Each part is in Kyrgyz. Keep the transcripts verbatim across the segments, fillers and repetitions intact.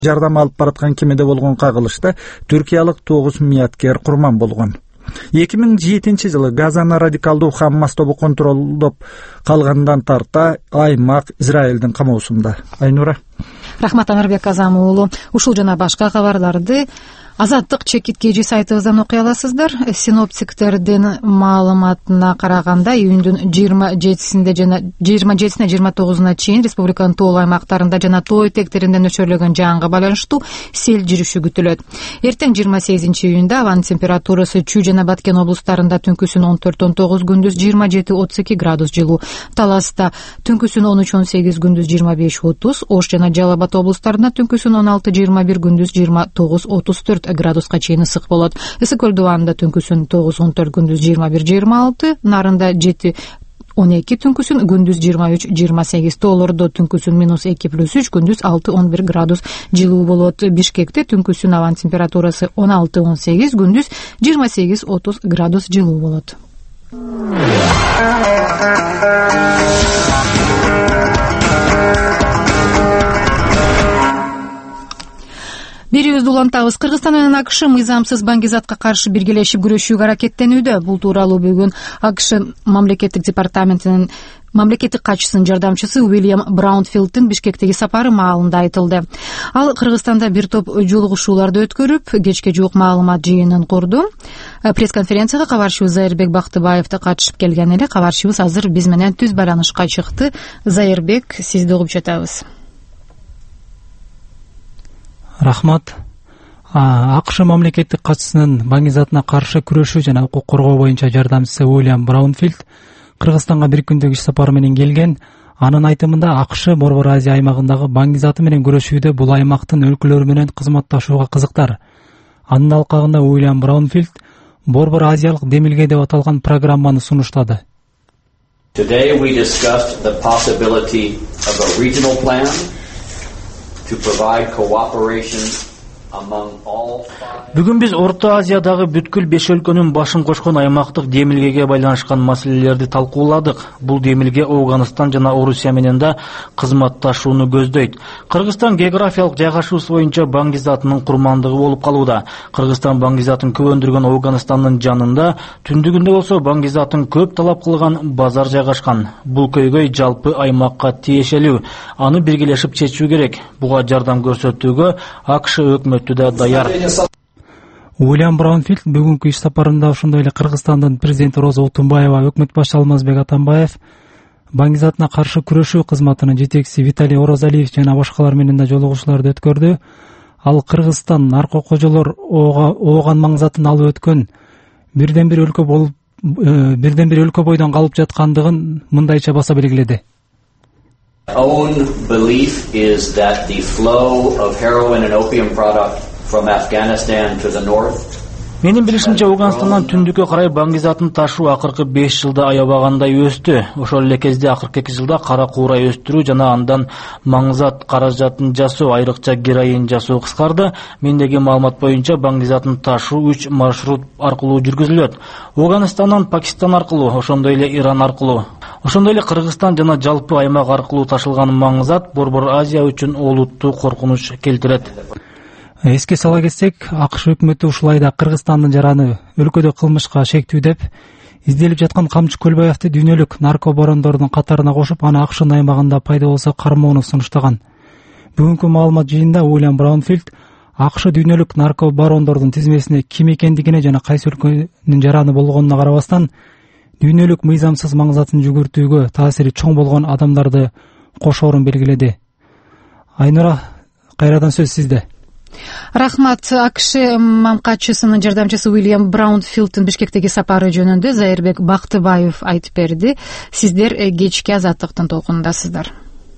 жардам алып бараткан кемеде болгон кагылышта түркиялык тогуз мияткер курман болгон. эки миң жетинчи жылы Газаны радикалдуу Хаммас тобу контролдоп калгандан тарта аймак Израилдин камоосунда. Айнура. Рахмат, Анарбек Азамуулу. Ушул жана башка кабарларды Азаттык чекиткежи сайтыбыздан окуй аласыздар. Синоптиктердин маалыматына караганда июндун жыйырма жетисинде жана жыйырма жетисине жыйырма тогузуна чейин республиканын тоол аймактарында жана тоо этектеринде нөчөрлөгөн жаанга байланыштуу сел жүрүшү күтүлөт. Эртең жыйырма сегизинчи июнда абанын температурасы Чүй жана Баткен облустарында түнкүсүн он төрт он тогуз, күндүз жыйырма жети отуз эки градус жылуу. Таласта түнкүсүн он үч он сегиз, күндүз жыйырма беш отуз, Ош жана Жалал Абад облустарында түнкүсүн он алты жыйырма бир, күндүз жыйырма тогуз отуз төрт градуска чейин ысык болот. Ысык көл дубанында түнкүсүн тогуз он төрт, күндүз жыйырма бир жыйырма алты, Нарында жети он эки түнкүсүн, күндүз жыйырма үч жыйырма сегиз, тоолордо түнкүсүн минус эки плюс үч, күндүз алты он бир градус жылуу болот. Бишкекте түнкүсүн абанын температурасы он алты он сегиз, күндүз жыйырма сегиз отуз градус жылуу болот. Берибизди улантабыз. Кыргызстан менен АКШ мыйзамсыз баңгизатка каршы биргелешип күрөшүүгө аракеттенүүдө. Бул тууралуу бүгүн АКШ мамлекеттик департаментинин мамлекеттик катчысынын жардамчысы Уильям Браунфилдтин Бишкектеги сапары маалында айтылды. Ал Кыргызстанда бир топ жолугушууларды өткөрүп, кечке жуук маалымат жыйынын курду. Пресс-конференцияга кабарчыбыз Зайырбек Бактыбаев да катышып келген эле. Кабарчыбыз азыр биз менен түз байланышка чыкты. Зайырбек, сизди угуп жатабыз. Рахмат. АКШ мамлекеттик катчысынын баңгизатына каршы күрөшүү жана укук коргоо боюнча жардамчысы Уильям Браунфилд Кыргызстанга бир күндүк иш сапары менен келген. Анын айтымында АКШ Борбор Азия аймагындагы баңгизаты менен күрөшүүдө бул аймактын өлкөлөрү менен кызматташууга кызыктар. Анын алкагында Уильям Браунфилд Борбор Азиялык демилге деп аталган программаны сунуштады. Today we discussed the possibility of a regional plan to provide cooperation among all five. Бүгүн биз Орто Азиядагы бүткүл беш өлкөнүн башын кошкон аймактык демилгеге байланышкан маселелерди талкууладык. Бул демилге Афганистан жана Орусия менен да кызматташууну көздөйт. Кыргызстан географиялык жайгашуусу боюнча баңгизатынын курмандыгы болуп калууда. Кыргызстан баңгизатын көп өндүргөн Афганистандын жанында, түндүгүндө болсо баңгизатын көп талап кылган базар жайгашкан. Бул көйгөй жалпы аймакка тиешелүү. Аны биргелешип чечүү керек. Буга жардам көрсөтүүгө АКШ өкмөтү да даяр. Уильям Браунфилд бүгүнкү иш сапарында ошондой эле Кыргызстандын президенти Роза Отунбаева, өкмөт башчысы Алмазбек Атамбаев, баңгизатына каршы күрөшүү кызматынын жетекчиси Виталий Орозалиев жана башкалар менен да жолугушууларды өткөрдү. Ал Кыргызстан нарко кожолор ооган маңзатын алып өткөн бирден бир өлкө болуп бирден бир өлкө бойдон калып жаткандыгын мындайча баса белгиледи. Own belief is that the flow of heroin and opium product from Afghanistan to the north. Менин билишимче, Афганистандан түндүккө карай баңгизатын ташуу акыркы беш жылда аябагандай өстү. Ошол эле кезде акыркы эки жылда кара куурай өстүрүү жана андан маңзат каражатын жасоо, айрыкча героин жасоо кыскарды. Мендеги маалымат боюнча баңгизатын ташуу үч маршрут аркылуу жүргүзүлөт. Афганистандан Пакистан аркылуу, ошондой эле Иран аркылуу, ошондой эле Кыргызстан жана жалпы аймак аркылуу ташылган маңзат Борбор Азия үчүн олуттуу коркунуч келтирет. Эске сала кетсек, АКШ өкмөтү ушул айда Кыргызстандын жараны өлкөдө кылмышка шектүү деп изделип жаткан Камчы Көлбаевди дүйнөлүк нарко барондордун катарына кошуп, аны АКШнын аймагында пайда болсо кармоону сунуштаган. Бүгүнкү маалымат жыйынында Уильям Браунфилд АКШ дүйнөлүк нарко барондордун тизмесине ким экендигине жана кайсы өлкөнүн жараны болгонуна карабастан дүйнөлүк мыйзамсыз маңзатын жүгүртүүгө таасири чоң болгон адамдарды кошоорун белгиледи. Айнура, кайрадан сөз сизде. Рахмат. АКШ мамкатчысынын жардамчысы Уильям Браунфилдтин Бишкектеги сапары жөнүндө Зайырбек Бактыбаев айтып берди. Сиздер кечки Азаттыктын толкунундасыздар.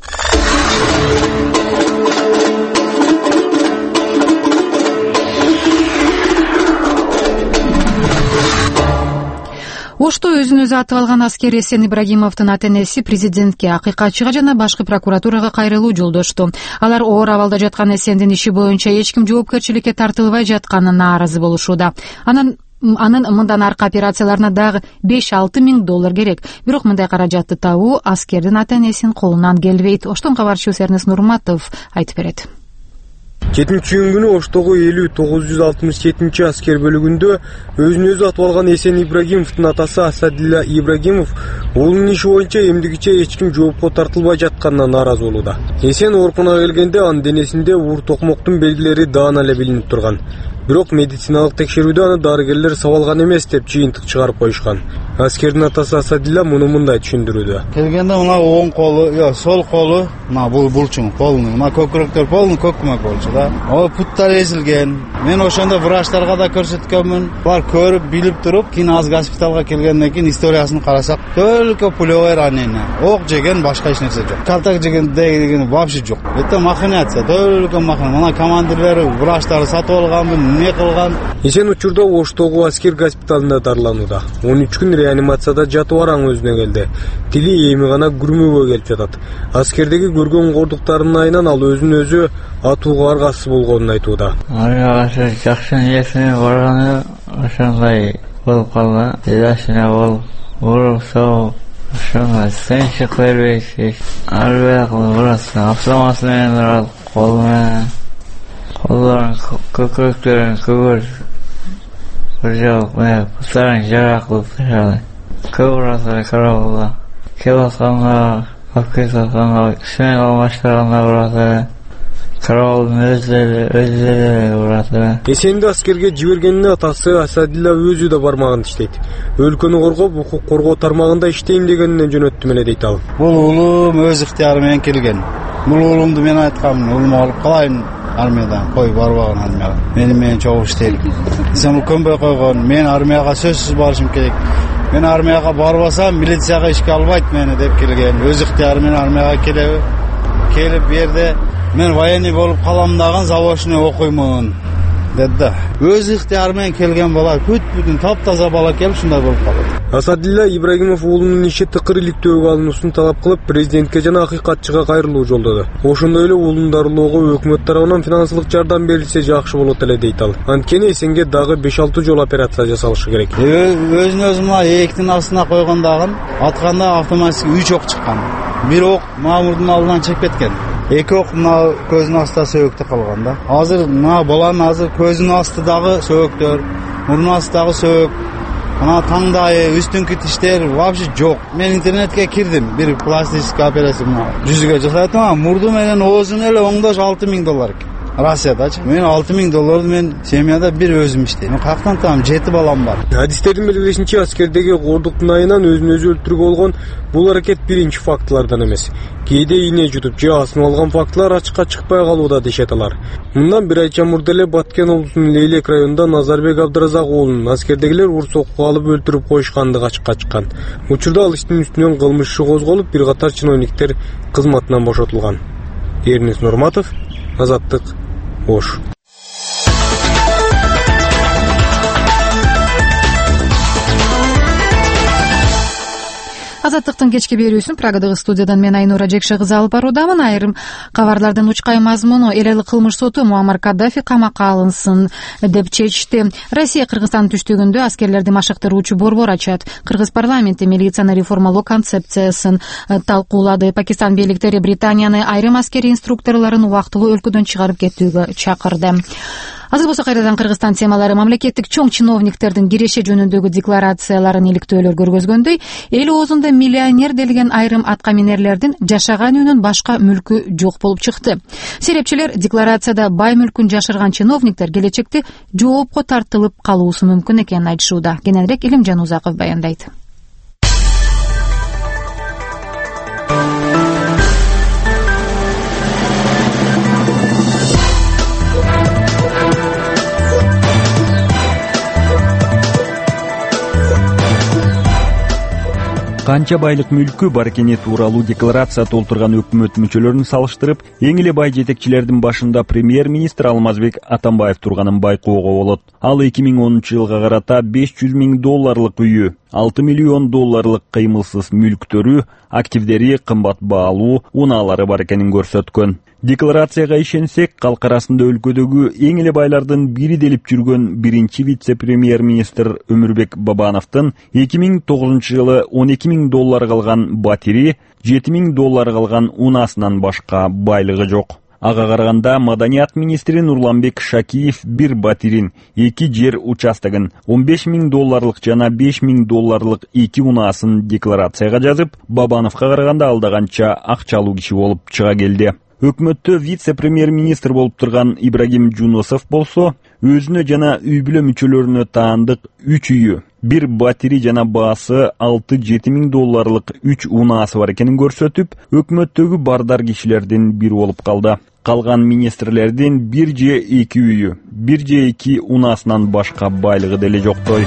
Ошто өзүн өзү атып алган аскер Эсен Ибрагимовдун ата-энеси президентке, акыйкатчыга жана башкы прокуратурага кайрылуу жолдошту. Алар оор абалда жаткан Эсендин иши боюнча эч ким жоопкерчиликке тартылбай жатканына нааразы болушууда. Анан анын мындан аркы операцияларына дагы беш алты миң доллар керек. Бирок мындай каражатты табуу аскердин ата-энесинин колунан келбейт. Оштон кабарчыбыз Эрнест Нурматов айтып берет. жетинчи июнь күнү Оштогу элүү тогуз жүз алтымыш жетинчи аскер бөлүгүндө өзүн өзү атып алган Эсен Ибрагимовдун атасы Асадилла Ибрагимов уулунун иши боюнча эмдигиче эч ким жоопко тартылбай жатканына нааразы болууда. Эсен ооруканага келгенде анын денесинде уур токмоктун белгилери даана эле билинип турган. Бирок медициналык текшерүүдө аны дарыгерлер сабалган эмес деп жыйынтык чыгарып коюшкан. Аскердин атасы Асадилла муну мындай түшүндүрүүдө. Келгенде мына оң колу, yo сол колу, мына бул булчуң колунун, мына көкүрөктөр полный көкмөк болчу да. Ал путтар эзилген. Мен ошондо врачтарга да көрсөткөнмүн. Бар көрүп, билип туруп, кийин аз госпиталга келгенден кийин историясын карасак, только пулевой ранение. Ок жеген, башка эч нерсе жок. Картак жеген деген вообще жок. Это махинация, только махина. Мына командирлери, врачтары сатып алганмын, не кылган. Эсен учурда Оштогу аскер госпиталында дарыланууда. он үч күн реанимацияда жатып араң өзүнө келди. Тили эми гана күрмөөгө келип жатат. Аскердеги көргөн кордуктарынын айынан ал өзүн өзү атууга аргасыз болгонун айтууда. Ошо жакшы нерсене барганы ошондой болуп калды. Жашына болуп, урусоо ошондой сенчик бербейсиз. Ар бирок урасы автомат менен урат, кол менен. Колдорун көкүрөктөрүн көгөр. Жок, мен пустарын жарак кылып ташады. Көп урасы карабалда. Келасаңга, капкесаңга, сен алмаштырганда урасы. Карабалдын өзү өзү урасы. Эсенди аскерге жибергенине атасы Асадилла өзү да бармагын иштейт. Өлкөнү коргоп, укук коргоо тармагында иштейм дегенине жөнөттүм эле дейт ал. Бул уулум өз ыктыяры менен келген. Бул уулумду мен айткам, уулум алып калайын. Армиядан кой барбаган армияга. Мени менен чогуу иштейли. Сен көнбөй койгон, мен армияга сөзсүз барышым керек. Мен армияга барбасам, милицияга ишке албайт мени деп келген. Өз ыктыяры менен армияга келеби. Келип бу жерде мен военный болуп калам дагы заводчный окуймун деди. Өз ыктыяры менен келген бала, бүт-бүтүн таптаза бала келип ушундай болуп калды. Асадилла Ибрагимов уулунун иши тыкыр иликтөөгө алынуусун талап кылып, президентке жана акыйкатчыга кайрылуу жолдоду. Ошондой эле уулун дарылоого өкмөт тарабынан финансылык жардам берилсе жакшы болот эле дейт ал. Анткени Эсенге дагы беш алты жол операция жасалышы керек. Өзүн өзү мына эктин астына койгондагын атканда автоматически үч ок чыккан. Бир ок мамурдун алдынан чыгып кеткен. Эки ок мына көзүнүн астында сөйөктө калган да. Азыр мына баланын азыр көзүнүн астындагы сөйөктөр, мурдун астындагы сөйөк, мына таңдайы, үстүнкү тиштер вообще жок. Мен интернетке кирдим, бир пластический операция жүзүгө жасаттым, мурду менен оозун эле оңдош алты миң доллар экен. Россиядачы. Мен алты миң долларды мен семьяда бир өзүм иштейм. Мен каяктан табам, жети балам бар. Адистердин белгилешинче, аскердеги кордуктун айынан өзүн өзү өлтүрүүгө болгон бул аракет биринчи фактылардан эмес. Кээде ийне жутуп же асынып алган фактылар ачыкка чыкпай калууда дешет алар. Мындан бир ай чамурда эле Баткен облусунун Лейлек районунда Назарбек Абдыразак уулун аскердегилер ур соккуга алып өлтүрүп коюшкандыгы ачыкка чыккан. Учурда ал иштин үстүнөн кылмыш иши козголуп, бир катар чиновниктер кызматынан бошотулган. Эрнис Нурматов, Азаттык, Ош. Азаттыктын кечки берүүсүн Прагадагы студиядан мен Айнура Жекше кызы алып баруудамын. Айрым кабарлардын учкай мазмуну эл элдик кылмыш соту Муаммар Каддафи камакка алынсын деп чечти. Россия Кыргызстандын түштүгүндө аскерлерди машыктыруучу борбор ачат. Кыргыз парламенти милицияны реформалоо концепциясын талкуулады. Пакистан бийликтери Британияны айрым аскери инструкторлорун убактылуу өлкөдөн чыгарып кетүүгө чакырды. Азыр болсо кайрадан Кыргызстан темалары. Мамлекеттик чоң чиновниктердин киреше жөнүндөгү декларацияларын иликтөөлөр көргөзгөндөй, эл оозунда миллионер делген айрым аткаминерлердин жашаган үйүнүн башка мүлкү жок болуп чыкты. Серепчилер декларацияда бай мүлкүн жашырган чиновниктер келечекте жоопко тартылып калуусу мүмкүн экенин айтышууда. Кененирээк Илимжан Узаков баяндайт. Канча байлык мүлкү бар экени тууралуу декларация толтурган өкмөт мүчөлөрүн салыштырып, эң эле бай жетекчилердин башында премьер-министр Алмазбек Атамбаев турганын байкоого болот. Ал эки миң онунчу жылга карата беш жүз миң долларлык үйү, алты миллион долларлык кыймылсыз мүлктөрү, активдери кымбат баалуу унаалары бар экенин көрсөткөн. Декларацияга ишенсек, калк арасында өлкөдөгү эң эле байлардын бири делип жүргөн биринчи вице-премьер-министр Өмүрбек Бабановдун эки миң тогузунчу жылы он эки миң доллар калган батири, жети миң доллар калган унаасынан башка байлыгы жок. Ага караганда Маданият министри Нурланбек Шакиев бир батирин, эки жер участогын, он беш миң долларлык жана беш миң долларлык эки унаасын декларацияга жазып, Бабановго караганда алдаганча акчалуу киши болуп чыга келди. Өкмөттө вице-премьер-министр болуп турган Ибрагим Жунусов болсо, өзүнө жана үй бүлө мүчөлөрүнө таандык үч үйү, бир батири жана баасы алты жети миң долларлык үч унаасы бар экенин көрсөтүп, өкмөттөгү бардар кишилердин бири болуп калды. Калган министрлердин бир же эки үйү, бир же эки унаасынан башка байлыгы деле жоктой.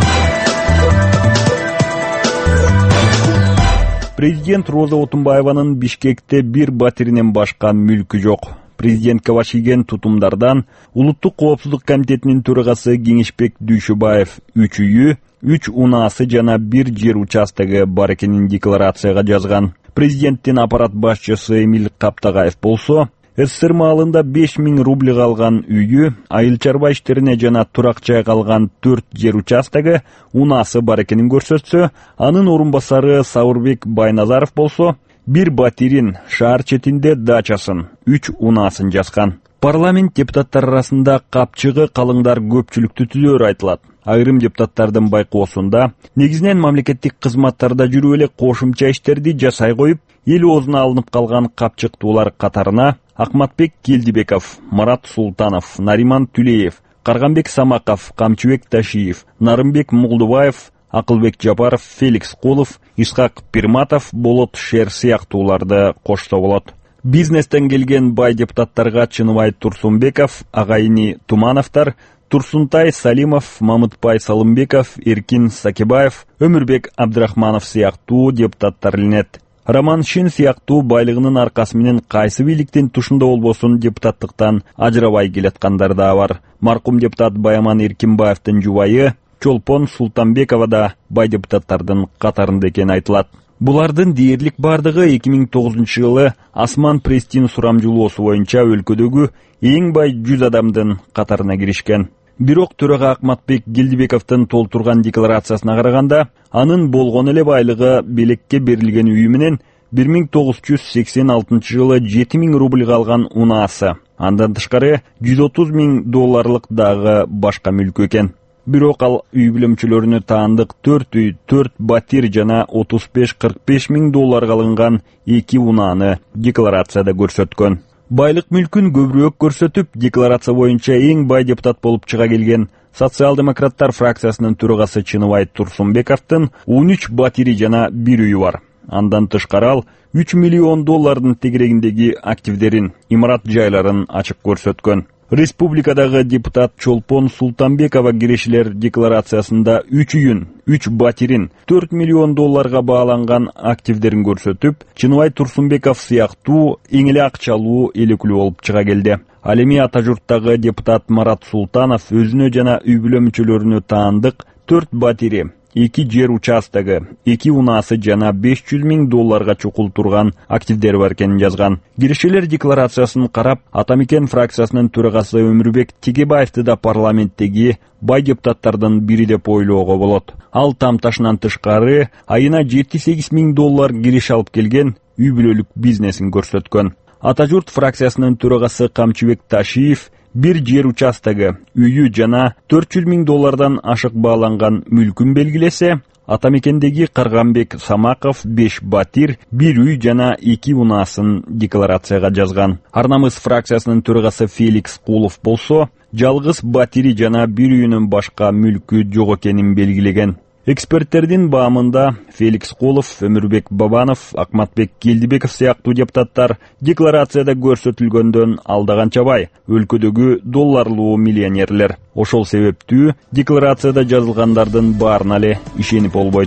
Президент Роза Отунбаеванын Бишкекте бир батиринен башка мүлкү жок. Президентке башыйген тутумдардан Улуттук коопсуздук комитетинин төрагасы Кеңешбек Дүйшөбаев үч үйү, үч унаасы жана бир жер участогу бар экенин декларацияга жазган. Президенттин аппарат башчысы Эмил Каптагаев болсо, СССР маалында беш миң рубльга алган үйү, айыл чарба иштерине жана турак жайга алган төрт жер участогу унаасы бар экенин көрсөтсө, анын орун басары Саурбек Байназаров болсо, бир батирин, шаар четинде дачасын, үч унаасын жазган. Парламент депутаттары арасында капчыгы калыңдар көпчүлүктү түзөөрү айтылат. Айрым депутаттардын байкоосунда негизинен мамлекеттик кызматтарда жүрүп эле кошумча иштерди жасай коюп, эл оозуна алынып калган капчыктуулар катарына Акматбек Келдибеков, Марат Султанов, Нариман Түлеев, Карганбек Самаков, Камчыбек Ташиев, Нарымбек Молдубаев, Акылбек Жапаров, Феликс Кулов, Исхак Пирматов, Болот Шер сыяктууларды кошсо болот. Бизнестен келген бай депутаттарга Чыныбай Турсунбеков, Агайни Тумановтар, Турсунтай Салимов, Мамытбай Салымбеков, Эркин Сакибаев, Өмүрбек Абдрахманов сыяктуу депутаттар илинет. Роман Шин сыяктуу байлыгынын аркасы менен кайсы бийликтин тушунда болбосун депутаттыктан ажырабай келаткандар да бар. Маркум депутат Баяман Эркинбаевдин жубайы Чолпон Султанбекова да бай депутаттардын катарында экени айтылат. Булардын дээрлик бардыгы эки миң тогузунчу жылы Асман Престин сурамжылоосу боюнча өлкөдөгү эң бай жүз адамдын катарына киришкен. Бирок төрага Акматбек Келдибековдун толтурган декларациясына караганда, анын болгон эле байлыгы белекке берилген үйү менен бир миң тогуз жүз сексен алтынчы жылы жети миң рубльга алган унаасы, андан тышкары жүз отуз миң долларлык дагы башка мүлкү экен. Бирок ал үй бүлө мүчөлөрүнө таандык төрт үй, төрт батир жана отуз беш кырк беш миң долларга алынган эки унааны декларацияда көрсөткөн. Байлык мүлкүн көбүрөөк көрсөтүп, декларация боюнча эң бай депутат болуп чыга келген социал-демократтар фракциясынын төрагасы Чыныбай Турсунбековдун он үч батири жана бир үйү бар. Андан тышкары ал үч миллион доллардын тегерегиндеги активдерин, имарат жайларын ачык көрсөткөн. Республикадагы депутат Чолпон Султанбекова кирешилер декларациясында үч үйүн, үч батирин, төрт миллион долларга бааланган активдерин көрсөтүп, Чыныбай Турсунбеков сыяктуу эң эле акчалуу элеклүү болуп чыга келди. Ал эми ата журттагы депутат Марат Султанов өзүнө жана үй бүлө мүчөлөрүнө таандык төрт батири, эки жер участогу, эки унаасы жана беш жүз миң долларга чукул турган активдери бар экенин жазган. Кирешелер декларациясын карап, Атамекен фракциясынын төрагасы Өмүрбек Тегебаевди да парламенттеги бай депутаттардын бири деп ойлоого болот. Ал тамташынан тышкары айына жети сегиз миң доллар кириш алып келген үй бүлөлүк бизнесин көрсөткөн. Ата журт фракциясынын төрагасы Камчыбек Ташиев бир жер участогу, үйү жана төрт жүз миң доллардан ашык бааланган мүлкүн белгилесе, Атамекендеги Карганбек Самаков беш батир, бир үй жана эки унаасын декларацияга жазган. Арнамыз фракциясынын төрагасы Феликс Кулов болсо, жалгыз батири жана бир үйүнүн башка мүлкү жок экенин белгилеген. Эксперттердин баамында Феликс Кулов, Өмүрбек Бабанов, Акматбек Келдибеков сыяктуу депутаттар декларацияда көрсөтүлгөндөн алдаганча бай, өлкөдөгү долларлуу миллионерлер. Ошол себептүү декларацияда жазылгандардын баарына эле ишенип болбойт.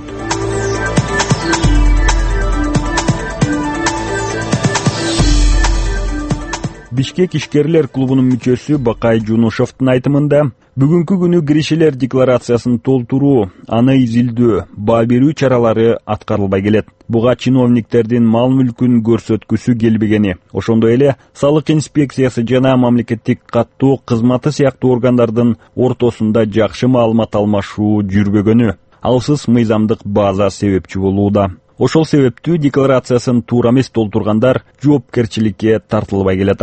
Бишкек ишкерлер клубунун мүчөсү Бакай Жунушевдун айтымында, бүгүнкү күнү кирешелер декларациясын толтуруу, аны изилдөө, баа берүү чаралары аткарылбай келет. Буга чиновниктердин мал мүлкүн көрсөткүсү келбегени, ошондой эле салык инспекциясы жана мамлекеттик каттоо кызматы сыяктуу органдардын ортосунда жакшы маалымат алмашуу жүрбөгөнү, алсыз мыйзамдык база себепчи болууда. Ошол себептүү декларациясын туура эмес толтургандар жоопкерчиликке тартылбай келатат.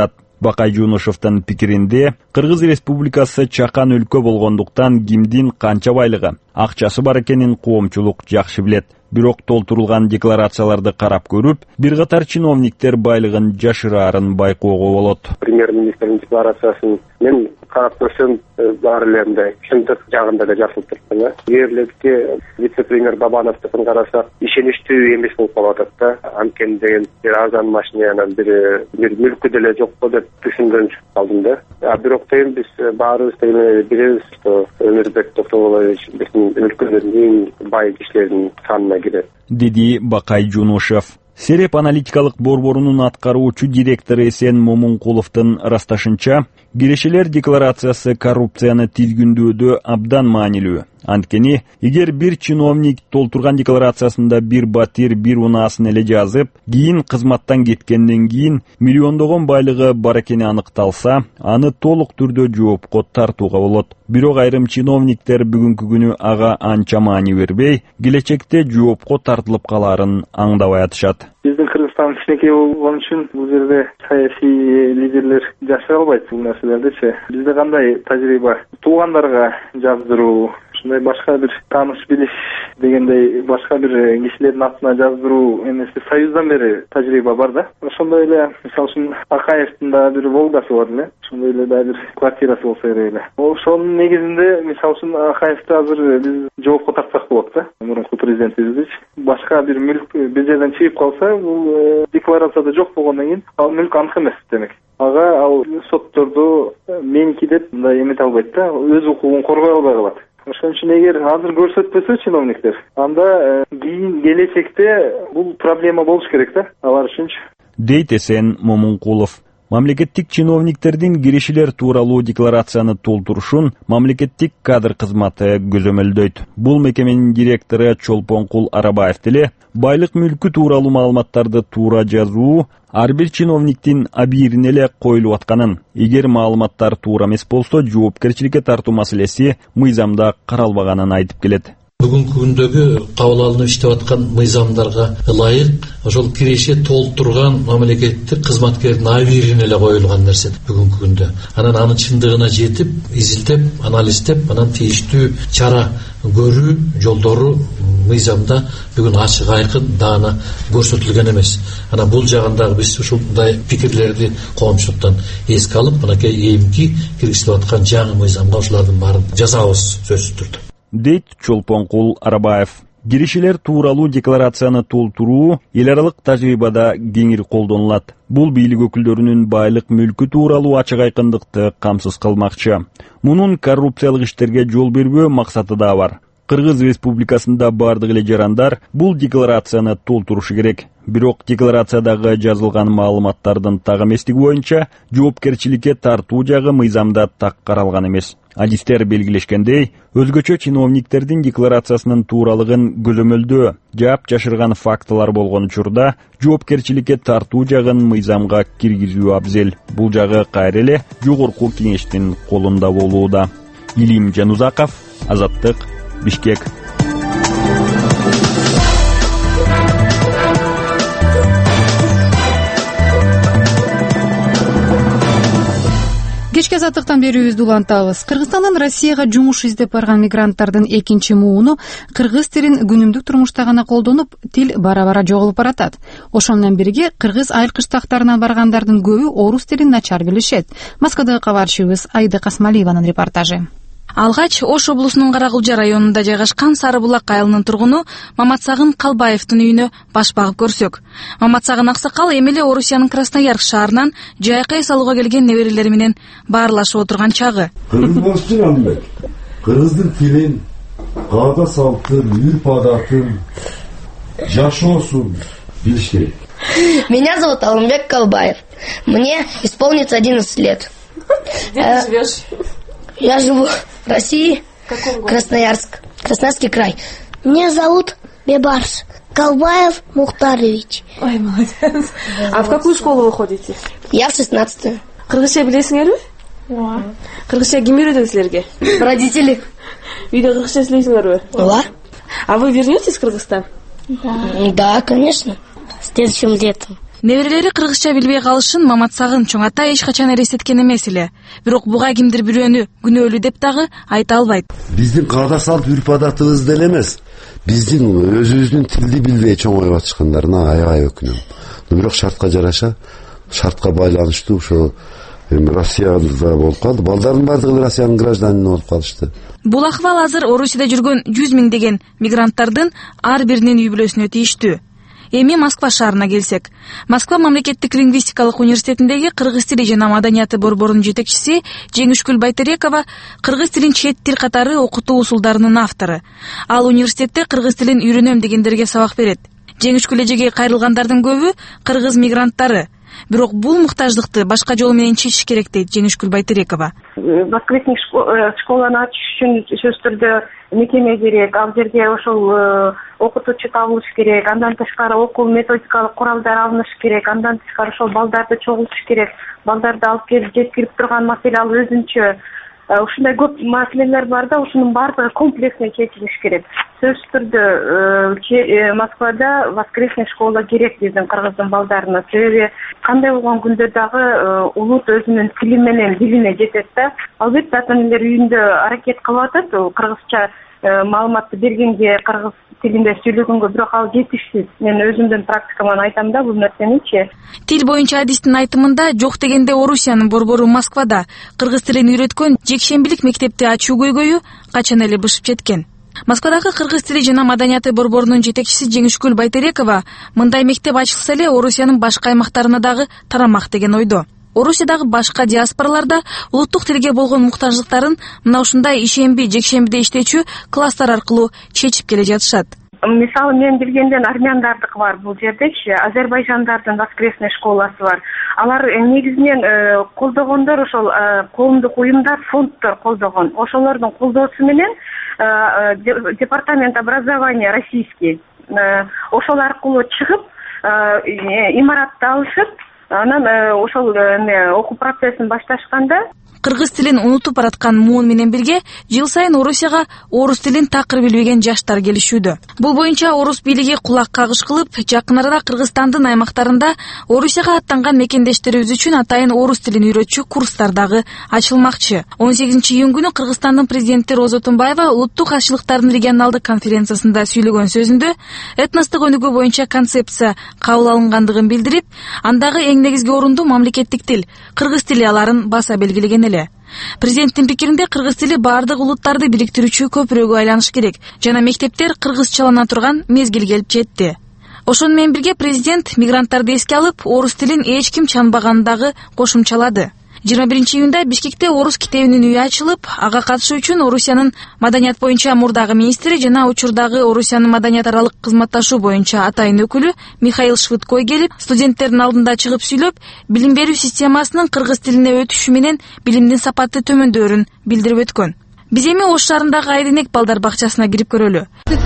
Бакай Жунушевдин пикиринде, Кыргыз Республикасы чакан өлкө болгондуктан кимдин канча байлыгы, акчасы бар экенин коомчулук жакшы билет. Бирок толтурулган декларацияларды карап көрүп, бир катар чиновниктер байлыгын жашыраарын байкоого болот. Премьер-министрдин декларациясын мен карап көрсөм, баары эле чындык жагында да жазылып турат. Эгер вице-премьер Бабановдун карасак, ишеничтүү эмес болуп калып атат да. Анткени деген бир арзан машинанан бир бир мүлкү деле жокпу деп түшүнгөн калдым да. А бирок дейм биз баарыбыз деле билебиз, что Өмүрбек Токтогулович биздин өлкөдөн эң бай кишилердин санына кирет, деди Бакай Жунушев. Сереп аналитикалык борборунун аткаруучу директору Эсен Момункуловдун ырасташынча, кирешелер декларациясы коррупцияны тизгүндөөдө абдан маанилүү. Анткени, эгер бир чиновник толтурган декларациясында бир батир, бир унаасын эле жазып, кийин кызматтан кеткенден кийин миллиондогон байлыгы бар экени аныкталса, аны толук түрдө жоопко тартууга болот. Бирок айрым чиновниктер бүгүнкү күнү ага анча маани бербей, келечекте жоопко тартылып калаарын аңдабай атышат. Биздин Кыргызстан кичинекей болгон үчүн бул жерде саясий лидерлер жашай албайт бул нерселердичи. Бизде кандай тажрыйба? Туугандарга жаздыруу, ушундай башка бир тааныш билиш дегендей башка бир кишилердин атына жаздыруу эмеси союздан бери тажрыйба бар да. Ошондой эле, мисалы үчүн Акаевдин да бир Волгасы бар эле. Ошондой эле да бир квартирасы болсо керек эле. Ошонун негизинде, мисалы үчүн Акаевди азыр биз жоопко тартсак болот да. Мурунку президентибиз башка бир мүлк бир жерден чыгып калса, бул декларацияда жок болгондон кийин ал мүлк анык эмес демек. Ага ал сотторду меники деп мындай эмете албайт да, өз укугун коргой албай калат. Ошон үчүн эгер азыр көрсөтпөсө чиновниктер, анда кийин келечекте бул проблема болуш керек да, алар үчүнчү. Дейт Эсен Момункулов. Мамлекеттик чиновниктердин кирешелер тууралуу декларацияны толтурушун мамлекеттик кадр кызматы көзөмөлдөйт. Бул мекеменин директору Чолпонкул Арабаев деле байлык мүлкү тууралуу маалыматтарды туура жазуу ар бир чиновниктин абийирине эле коюлуп атканын, эгер маалыматтар туура эмес болсо жоопкерчиликке тартуу маселеси мыйзамда каралбаганын айтып келет. Бүгүнкү күндөгү кабыл алынып иштеп аткан мыйзамдарга ылайык ошол киреше толтурган мамлекеттик кызматкердин абийирине эле коюлган нерсе бүгүнкү күндө. Анан анын чындыгына жетип, изилтеп, анализдеп, анан тийиштүү чара көрүү жолдору мыйзамда бүгүн ачык айкын даана көрсөтүлгөн эмес. Анан бул жагындагы биз ушундай пикирлерди коомчулуктан эске алып, мынакей эми киргизилип аткан жаңы мыйзамга ушулардын баарын жасабыз сөзсүз түрдө. Дейт Чолпонкул Арабаев. Кирешелер тууралуу декларацияны толтуруу эл аралык тажрыйбада кеңири колдонулат. Бул бийлик өкүлдөрүнүн байлык мүлкү тууралуу ачык айкындыкты камсыз кылмакчы. Мунун коррупциялык иштерге жол бербөө максаты да бар. Кыргыз Республикасында бардык эле жарандар бул декларацияны толтурушу керек. Бирок декларациядагы жазылган маалыматтардын так эместиги боюнча жоопкерчиликке тартуу жагы мыйзамда так каралган эмес. Адистер белгилешкендей, өзгөчө чиновниктердин декларациясынын тууралыгын көзөмөлдөө, жаап жашырган фактылар болгон учурда жоопкерчиликке тартуу жагын мыйзамга киргизүү абзел. Бул жагы кайра эле жогорку кеңештин колунда болууда. Илим Жанузаков, Азаттык, Бишкек. Кечки азаттыктан берүүбүздү улантабыз. Кыргызстандан Россияга жумуш издеп барган мигранттардын экинчи мууну кыргыз тилин күнүмдүк турмушта гана колдонуп, тил бара-бара жоголуп баратат. Ошол менен бирге кыргыз айыл кыштактарынан баргандардын көбү орус тилин начар билишет. Москвадагы кабарчыбыз Аида Касмалиеванын репортажы. Алгач Ош облусунун Каракулжа районунда жайгашкан Сары булак айылынын тургуну Маматсагын Калбаевдин үйүнө баш багып көрсөк. Маматсагын аксакал эми эле Орусиянын Красноярск шаарынан жайкай салууга келген неберелери менен баарлашып отурган чагы. Кыргыз кыргыздын тилин, каада салттын, үрп адатын, жашоосун билиш керек. Меня зовут Алмбек Калбаев. Мне исполнится одиннадцать лет. Где ты живешь? Я живу в России, Красноярск, Красноярский край. Меня зовут Бебарс Калбаев Мухтарович. Ой, молодец. А в какую школу вы ходите? Я в шестнадцатую. Кыргызча билесиңерби? Ооба. Кыргызча ким үйрөтөт силерге? Родители. Үйдө кыргызча сүйлөйсүңөрбү? Ооба. А вы вернетесь в Кыргызстан? Да. Да, конечно. Следующим летом. Неберелери кыргызча билбей калышын Маматсагын чоң ата эч качан элестеткен эмес эле. Бирок буга кимдир бирөөнү күнөөлүү деп дагы айта албайт. Биздин каада салт үрп адатыбыз деле эмес. Биздин өзүбүздүн тилди билбей чоңоюп атышкандарына аябай өкүнөм. Бирок шартка жараша, шартка байланыштуу ошо Россияда болуп калды. Балдардын баардыгы Россиянын гражданины болуп калышты. Бул акыбал азыр Орусияда жүргөн жүз миңдеген мигранттардын ар биринин үй бүлөсүнө тийиштүү. Эми Москва шаарына келсек, Москва мамлекеттик лингвистикалык университетиндеги кыргыз тили жана маданияты борборунун жетекчиси Жеңишкүл Байтерекова кыргыз тилин чет тил катары окутуу усулдарынын автору. Ал университетте кыргыз тилин үйрөнөм дегендерге сабак берет. Жеңишкүл эжеге кайрылгандардын көбү кыргыз мигранттары. Бирок бул муктаждыкты башка жол менен чечиш керек дейт Жеңишкүл Байтерекова. Воскресный школаны ачыш үчүн сөзсүз түрдө мекеме керек, ал жерде ошол окутуучу табылыш керек, андан тышкары окуу методикалык куралдар алыныш керек, андан тышкары ошол балдарды чогултуш керек, балдарды алып келип жеткирип турган маселе ал өзүнчө. Ушундай көп маселелер бар да, ушунун баардыгы комплексно чечилиш керек. Сөзсүз түрдө Москвада воскресный школа керек биздин кыргыздын балдарына. Себеби кандай болгон күндө дагы улут өзүнүн тили менен дилине жетет да. Албетте ата энелер үйүндө аракет кылып атат, кыргызча маалыматты бергенге, кыргыз тилинде сүйлөгөнгө, бирок ал жетишсиз. Мен өзүмдүн практикаман айтам да бул нерсеничи. Тил боюнча адистин айтымында жок дегенде Орусиянын борбору Москвада кыргыз тилин үйрөткөн жекшембилик мектепти ачуу көйгөйү качан эле бышып жеткен. Москвадагы кыргыз тили жана маданияты борборунун жетекчиси Жеңишкүл Байтерекова мындай мектеп ачылса эле Орусиянын башка аймактарына дагы тарамак деген ойдо. Орусиядагы башка диаспораларда улуттук тилге болгон муктаждыктарын мына ушундай ишемби, жекшембиде иштечү класстар аркылуу чечип келе жатышат. Мисалы мен билгенден армяндардык бар бул жердечи, азербайжандардын воскресный школасы бар. Алар негизинен колдогондор ошол коомдук уюмдар, фонддор колдогон. Ошолордун колдоосу менен департамент образования российский ошол аркылуу чыгып имаратты алышып, анан ошол окуу процессин башташканда кыргыз тилин унутуп бараткан муун менен бирге жыл сайын Орусияга орус тилин такыр билбеген жаштар келишүүдө. Бул боюнча орус бийлиги кулак кагыш кылып, жакын арада Кыргызстандын аймактарында Орусияга аттанган мекендештерибиз үчүн атайын орус тилин үйрөтчү курстар дагы ачылмакчы. он сегизинчи июнь күнү Кыргызстандын президенти Роза Тунбаева улуттук азчылыктардын регионалдык конференциясында сүйлөгөн сөзүндө этностук өнүгүү боюнча концепция кабыл алынгандыгын билдирип, андагы эң негизги орунду мамлекеттик тил, кыргыз тили аларын баса белгилеген эле. Президенттин пикиринде кыргыз тили баардык улуттарды бириктирүүчү көпүрөгү айланыш керек жана мектептер кыргызчалана турган мезгил келип жетти. Ошону менен бирге президент мигранттарды эске алып, орус тилин эч ким чанбаганын дагы кошумчалады. жыйырма биринчи июнда Бишкекте орус китебинин үйү ачылып, ага катышуу үчүн Орусиянын маданият боюнча мурдагы министри жана учурдагы Орусиянын маданият аралык кызматташуу боюнча атайын өкүлү Михаил Швыдкой келип, студенттердин алдында чыгып сүйлөп, билим берүү системасынын кыргыз тилине өтүшү менен билимдин сапаты төмөндөөрүн билдирип өткөн. Биз эми Ош шаарындагы Айренек балдар бакчасына кирип көрөлү.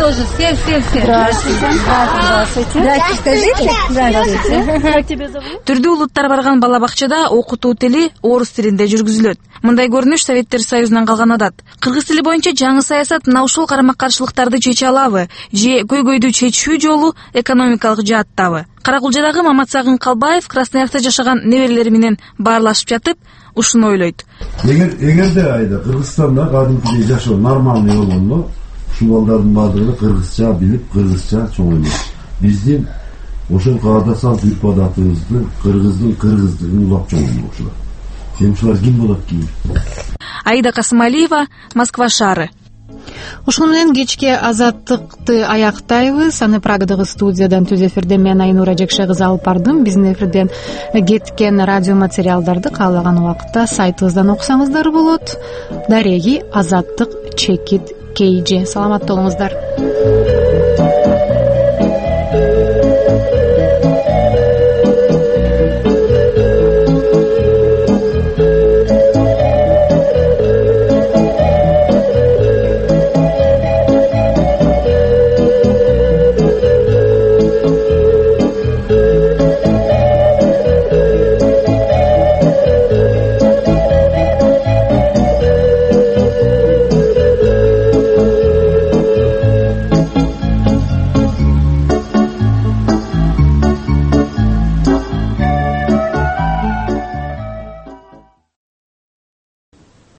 Түрдүү улуттар барган бала бакчада окутуу тили орус тилинде жүргүзүлөт. Мындай көрүнүш Советтер Союзунан калган адат. Кыргыз тили боюнча жаңы саясат мына ушул карама-каршылыктарды чече алабы, же көйгөйдү чечүү жолу экономикалык жааттабы? Каракулжадагы Маматсагын Калбаев Красноярда жашаган неберелери менен баарлашып жатып, ушуну ойлойт. Эгер эгерде айда Кыргызстанда кадимкидей жашоо нормальный болгондо, ушул балдардын баардыгы кыргызча билип, кыргызча чоңойлойт. Биздин ошол каада салт үрп адатыбызды, кыргыздын кыргыздыгын улап чоңойлошулар. Эми ушулар ким болот кийин? Аида Касымалиева, Москва шаары. Ушуну менен кечки азаттыкты аяктайбыз. Аны Прагадагы студиядан түз эфирде мен Айнура Жекше кызы алып бардым. Биздин эфирден кеткен радио материалдарды каалаган убакытта сайтыбыздан окусаңыздар болот. Дареги азаттык чекит кейжи. Саламатта болуңуздар.